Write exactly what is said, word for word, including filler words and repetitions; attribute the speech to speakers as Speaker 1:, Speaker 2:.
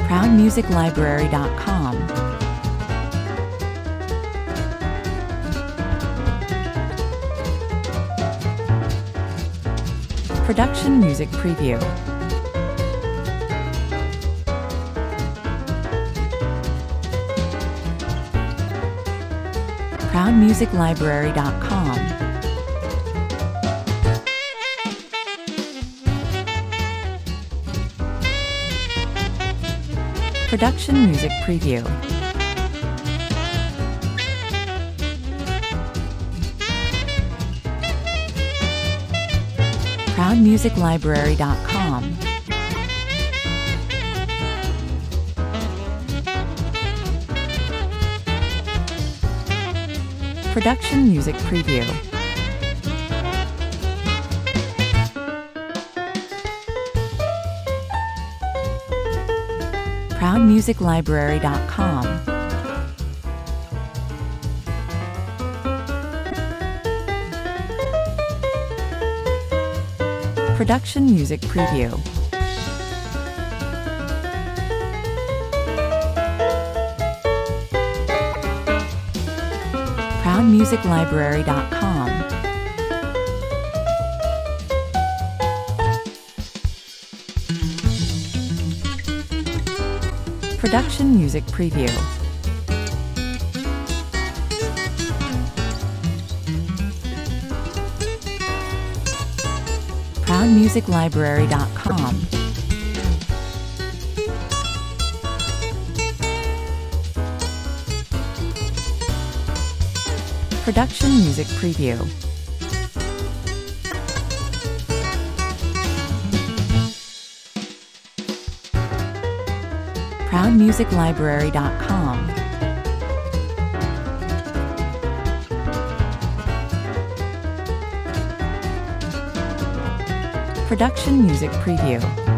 Speaker 1: proud music library dot com. Production Music Preview. proud music library dot com. Production Music Preview. proud music library dot com. Production Music Preview. proud music library dot com. Production Music Preview. proud music library dot com. Production Music Preview. proud music library dot com. Production Music Preview. proud music library dot com. Production Music Preview.